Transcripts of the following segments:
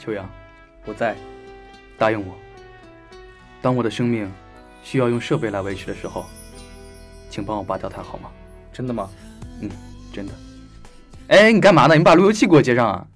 秋阳， 我在。 答应我，当我的生命需要用设备来维持的时候，请帮我拔掉它好吗？ 真的吗？ 真的。哎，你干嘛呢？你把路由器给我接上啊！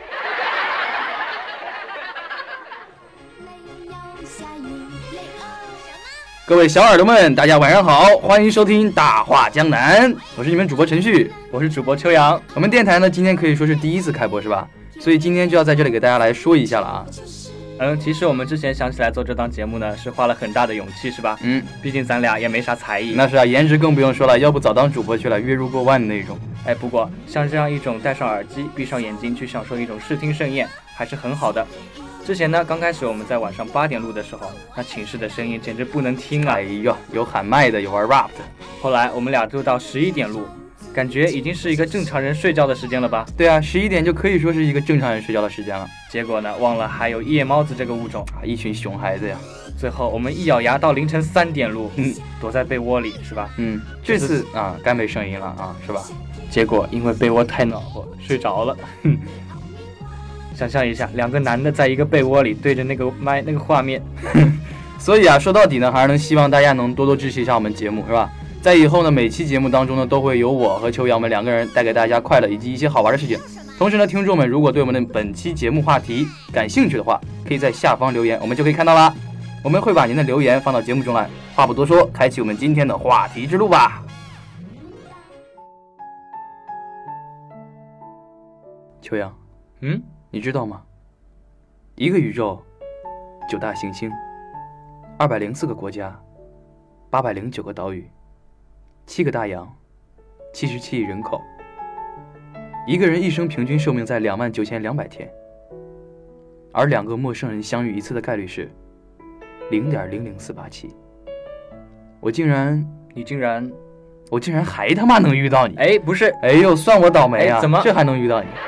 各位小耳朵们，大家晚上好，欢迎收听大话江南，我是你们主播陈旭， 我是主播秋阳。 我们电台呢，今天可以说是第一次开播是吧？所以今天就要在这里给大家来说一下了啊。 其实我们之前想起来做这档节目呢，是花了很大的勇气，是吧？毕竟咱俩也没啥才艺。 那是啊，颜值更不用说了，要不早当主播去了，月入过万的那种。 不过像这样一种戴上耳机闭上眼睛去享受一种视听盛宴还是很好的。之前呢，刚开始我们在晚上8点录的时候，那寝室的声音简直不能听啊！ 哎呦，有喊麦的，有玩 rap 的。 后来我们俩就到11点录，感觉已经是一个正常人睡觉的时间了吧？ 对啊，11点就可以说是一个正常人睡觉的时间了。 结果呢，忘了还有夜猫子这个物种啊，一群熊孩子呀！ 最后我们一咬牙到凌晨3点录，躲在被窝里是吧？ 这次啊，该没声音了啊，是吧？ 结果因为被窝太暖和，睡着了。想象一下，两个男的在一个被窝里对着那个麦那个画面。 所以啊，说到底呢，还是希望大家能多多支持一下我们节目，是吧？在以后呢，每期节目当中呢，都会有我和秋阳们2个人带给大家快乐以及一些好玩的事情。同时呢，听众们如果对我们的本期节目话题感兴趣的话，可以在下方留言，我们就可以看到啦。我们会把您的留言放到节目中来。话不多说，开启我们今天的话题之路吧。秋阳，你知道吗？一个宇宙，9大行星，204个国家，809个岛屿，7个大洋，77亿人口。一个人一生平均寿命在29200天，而2个陌生人相遇一次的概率是0.00487。我竟然还他妈能遇到你！ 不是， 哎呦，算我倒霉啊！ 怎么这还能遇到你？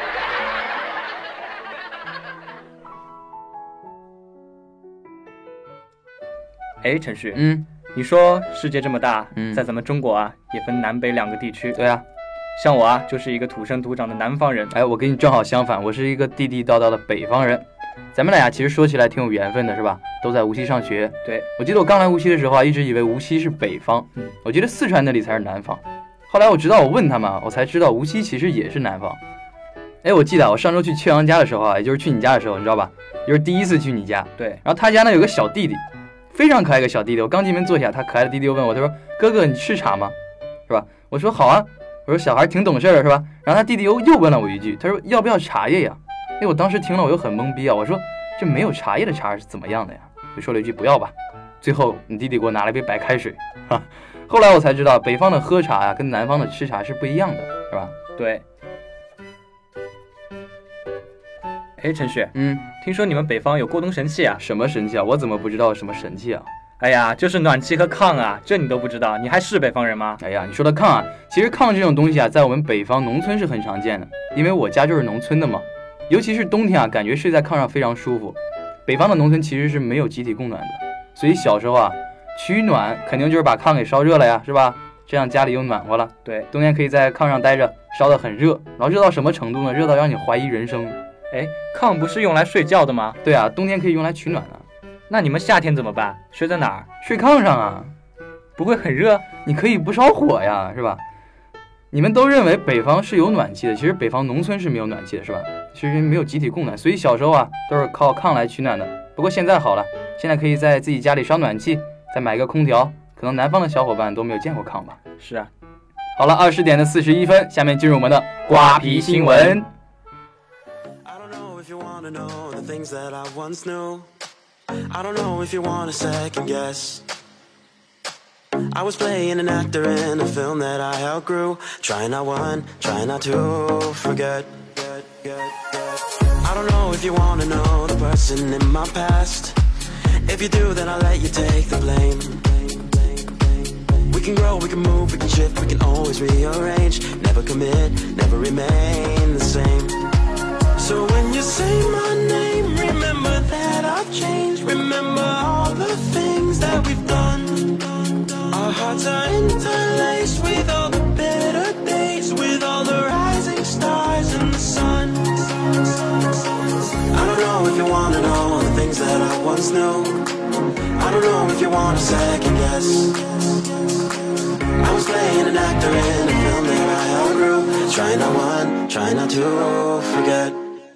陈旭，你说世界这么大，在咱们中国啊，也分南北2个地区。 对啊， 像我啊，就是一个土生土长的南方人。 我跟你正好相反，我是一个地地道道的北方人。咱们俩其实说起来挺有缘分的，是吧？都在无锡上学。 对， 我记得我刚来无锡的时候啊，一直以为无锡是北方，我觉得四川那里才是南方。后来我问他们，我才知道无锡其实也是南方。我记得我上周去秋阳家的时候啊，也就是去你家的时候，你知道吧？就是第一次去你家。 对， 然后他家呢有个小弟弟，非常可爱个小弟弟。我刚进门坐下，他可爱的弟弟又问我，他说：“哥哥，你吃茶吗？是吧？”我说：“好啊。”我说：“小孩挺懂事的，是吧？”然后他弟弟又问了我一句，他说：“要不要茶叶呀？”我当时听了我又很懵逼啊，我说：“这没有茶叶的茶是怎么样的呀？”就说了一句：“不要吧。”最后你弟弟给我拿了一杯白开水。后来我才知道，北方的喝茶呀，跟南方的吃茶是不一样的，是吧？ 对。陈旭，听说你们北方有过冬神器啊？ 什么神器啊？我怎么不知道什么神器啊？ 就是暖气和炕啊，这你都不知道？你还是北方人吗？ 你说的炕啊，其实炕这种东西啊，在我们北方农村是很常见的，因为我家就是农村的嘛。尤其是冬天啊，感觉睡在炕上非常舒服。北方的农村其实是没有集体供暖的，所以小时候啊，取暖肯定就是把炕给烧热了呀，是吧？这样家里又暖和了。 对， 冬天可以在炕上待着，烧得很热，然后热到什么程度呢？热到让你怀疑人生。 炕不是用来睡觉的吗？ 对啊，冬天可以用来取暖的。 那你们夏天怎么办？睡在哪儿？ 睡炕上啊。 不会很热？ 你可以不烧火呀，是吧？你们都认为北方是有暖气的，其实北方农村是没有暖气的，是吧？其实没有集体供暖，所以小时候啊都是靠炕来取暖的。不过现在好了，现在可以在自己家里烧暖气，再买一个空调。可能南方的小伙伴都没有见过炕吧？ 是啊。 好了，20点41分，下面进入我们的瓜皮新闻。 I don't know if you want a second guess. I was playing an actor in a film that I outgrew. Try not one, try not to forget. I don't know if you want to know the person in my past. If you do, then I'll let you take the blame. We can grow, we can move, we can shift, we can always rearrange. Never commit, never remain the same. So when you say my name, remember that I've changed. Remember all the things that we've done. Our hearts are interlaced with all the better days, with all the rising stars and the sun. I don't know if you things that I once knew. I don't know if you want a second guess. I was playing an actor in a film that I outgrew. Try not one, try not to forget.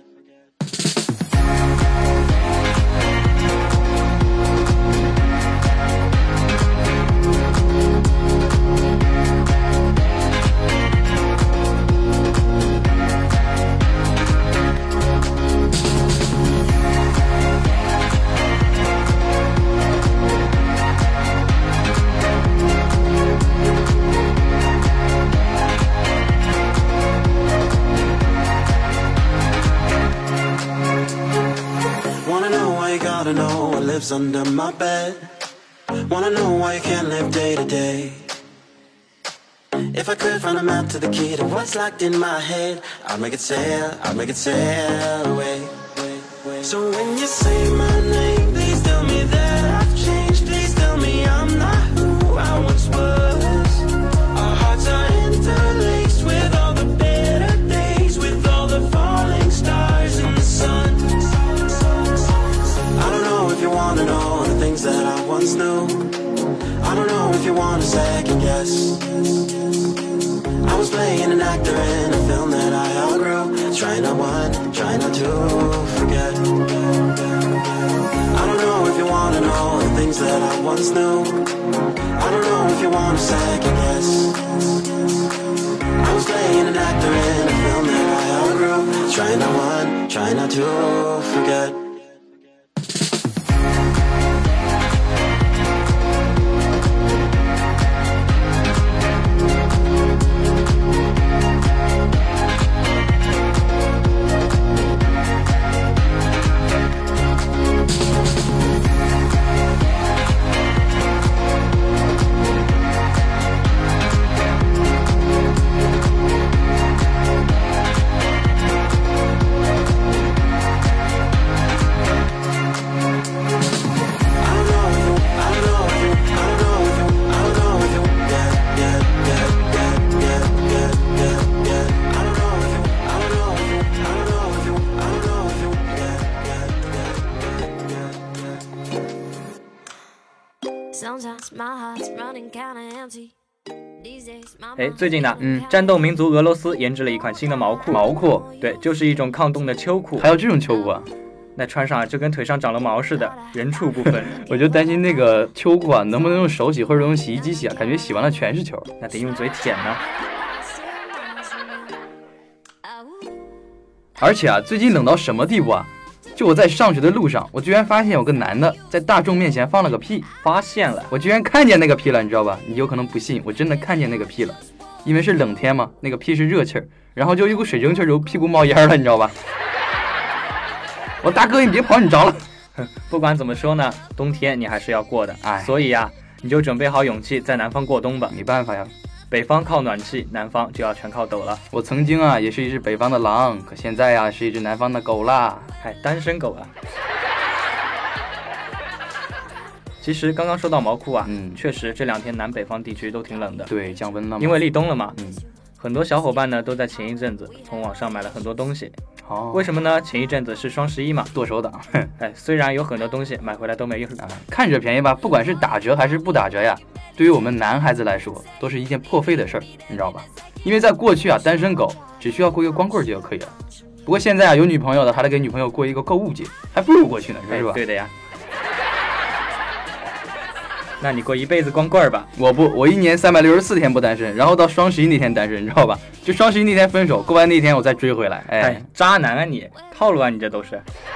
Under my bed, wanna know why you can't live day to day. If I could find a map to the key to what's locked in my head, I'd make it sail away. So when you say my name, please tell me that I've changed. Please tell me I'm not who I once was. Our hearts are interlaced with all the better days, with all the falling stars in the sun. I don't know if you wanna know the things that I once knew. I don't know if you want a second guess. I was playing an actor in a film that I outgrew. Try not one, try not to forget. I don't know if you wanna know the things that I once knew. I don't know if you want a second guess. I was playing an actor in a film that I outgrew. Try not one, try not to forget. 最近呢，战斗民族俄罗斯研制了一款新的毛裤。 毛裤， 对，就是一种抗冻的秋裤。 还有这种秋裤啊？ 那穿上就跟腿上长了毛似的，人畜不分。 我就担心那个秋裤啊，能不能用手洗或者用洗衣机洗啊？感觉洗完了全是球。 那得用嘴舔呢。 而且啊，最近冷到什么地步啊？就我在上学的路上，我居然发现有个男的在大众面前放了个屁。 发现了， 我居然看见那个屁了，你知道吧？你有可能不信，我真的看见那个屁了，因为是冷天嘛，那个屁是热气儿，然后就一股水蒸气就屁股冒烟了，你知道吧？我大哥，你别跑，你着了。 不管怎么说呢，冬天你还是要过的，所以呀，你就准备好勇气在南方过冬吧。 没办法呀， 北方靠暖气，南方就要全靠抖了。 我曾经啊也是一只北方的狼，可现在呀是一只南方的狗啦。 单身狗啊。其实刚刚说到毛裤啊，确实这2天南北方地区都挺冷的。 对，降温了嘛， 因为立冬了嘛。很多小伙伴呢都在前一阵子从网上买了很多东西。为什么呢？前一阵子是双11嘛， 剁手党。 虽然有很多东西买回来都没用看着便宜吧，不管是打折还是不打折呀，对于我们男孩子来说都是一件破费的事儿，你知道吧？因为在过去啊，单身狗只需要过一个光棍节就可以了。不过现在啊，有女朋友的还得给女朋友过一个购物节，还不如过去呢，是吧？ 对的呀。那你过一辈子光棍吧。 我不，我1年364天不单身，然后到双11那天单身，你知道吧？就双11那天分手，过完那天我再追回来。 渣男啊你，套路啊你这都是。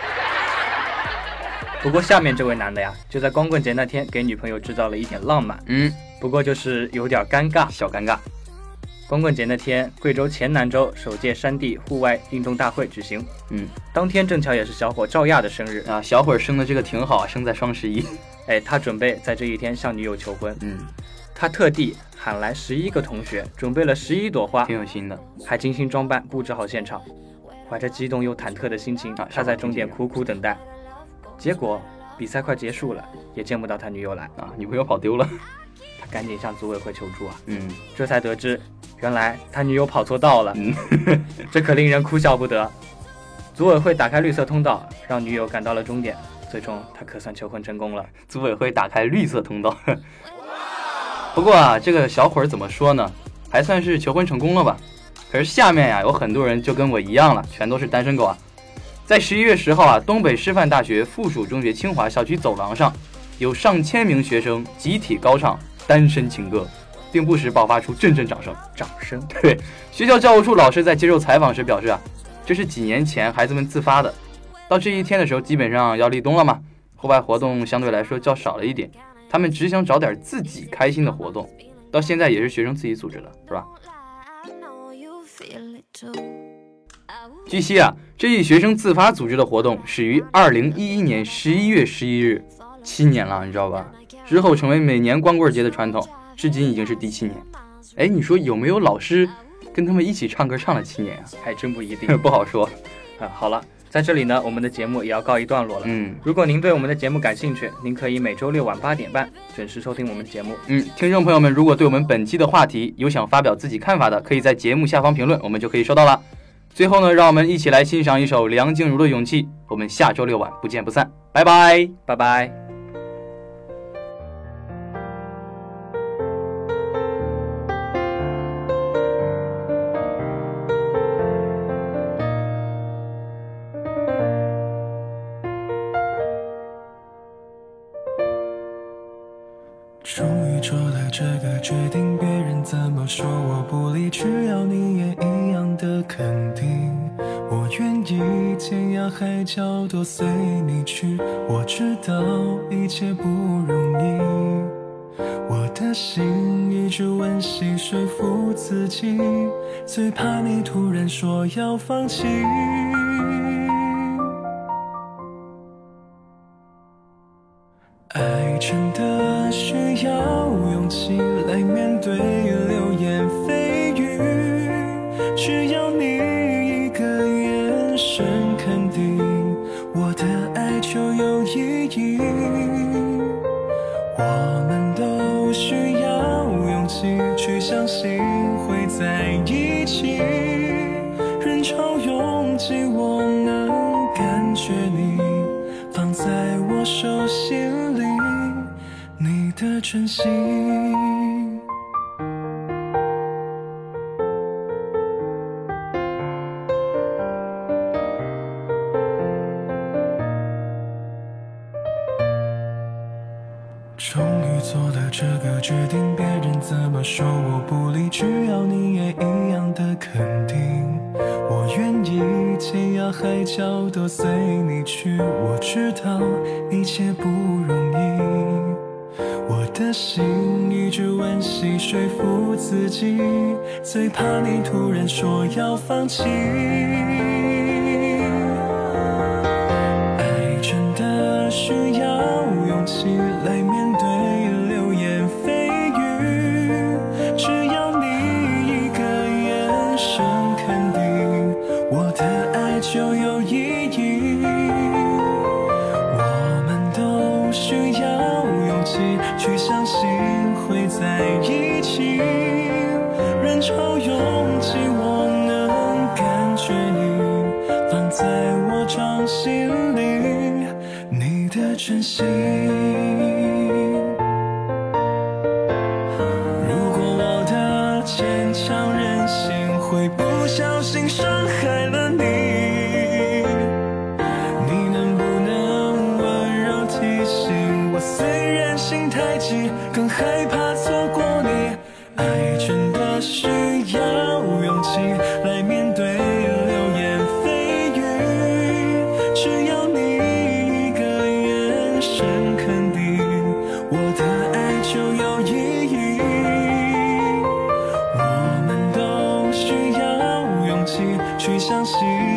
不过下面这位男的呀，就在光棍节那天给女朋友制造了一点浪漫。不过就是有点尴尬， 小尴尬。 光棍节那天，贵州黔南州首届山地户外运动大会举行。当天正巧也是小伙赵亚的生日啊，小伙生的这个挺好，生在双11。 他准备在这一天向女友求婚。他特地喊来11个同学，准备了11朵花， 挺有心的， 还精心装扮布置好现场。怀着激动又忐忑的心情，他在终点苦苦等待。结果比赛快结束了，也见不到他女友来啊，女朋友跑丢了。 他赶紧向组委会求助啊。这才得知原来他女友跑错道了。这可令人哭笑不得。组委会打开绿色通道，让女友赶到了终点， 最终他可算求婚成功了。 组委会打开绿色通道。不过啊，这个小伙儿怎么说呢，还算是求婚成功了吧。可是下面呀，有很多人就跟我一样了，全都是单身狗啊。在11月10号啊，东北师范大学附属中学清华校区走廊上，有上千名学生集体高唱单身情歌，并不时爆发出阵阵掌声。对，学校教务处老师在接受采访时表示啊，这是几年前孩子们自发的，到这一天的时候基本上要立冬了嘛，户外活动相对来说较少了一点，他们只想找点自己开心的活动，到现在也是学生自己组织的，是吧？据悉啊，这一学生自发组织的活动始于2011年11月11日，7年了，你知道吧？之后成为每年光棍节的传统，至今已经是第7年。哎，你说有没有老师跟他们一起唱歌唱了7年啊？ 还真不一定， 不好说啊。好了，在这里呢，我们的节目也要告一段落了。如果您对我们的节目感兴趣，您可以每周六晚8点半准时收听我们的节目。 听众朋友们，如果对我们本期的话题有想发表自己看法的，可以在节目下方评论，我们就可以收到了。最后呢，让我们一起来欣赏一首梁静茹的《勇气》，我们下周六晚不见不散，拜拜， 拜拜。 终于做了这个决定，别人怎么说我不理，只要你也一样的肯定，我愿意天涯海角都随你去。我知道一切不容易，我的心一直温习说服自己，最怕你突然说要放弃。爱真的需要勇气来面对流言蜚语，只要你一个眼神肯定，我的爱就有意义。我们都需要勇气去相信会在一起，人潮拥挤我能感觉你放在我手心里，你的真心。终于做了这个决定，别人怎么说我不理，只要你也一样的肯定，我愿意天涯海角都随你去。我知道一切不容易，我的心一直温习说服自己，最怕你突然说要放弃。爱真的需要勇气来面对流言蜚语，只要你一个眼神肯定，我的爱就有意义。我们都需要勇气去相信会在一起，人潮拥挤我能感觉你放在我掌心里，你的真心。如果我的坚强任性会不小心伤害了你，你能不能温柔提醒我，虽然心太急更害怕错过你。爱真的需要勇气来面对流言蜚语，只要你一个眼神肯定，我的爱就有意义。我们都需要勇气去相信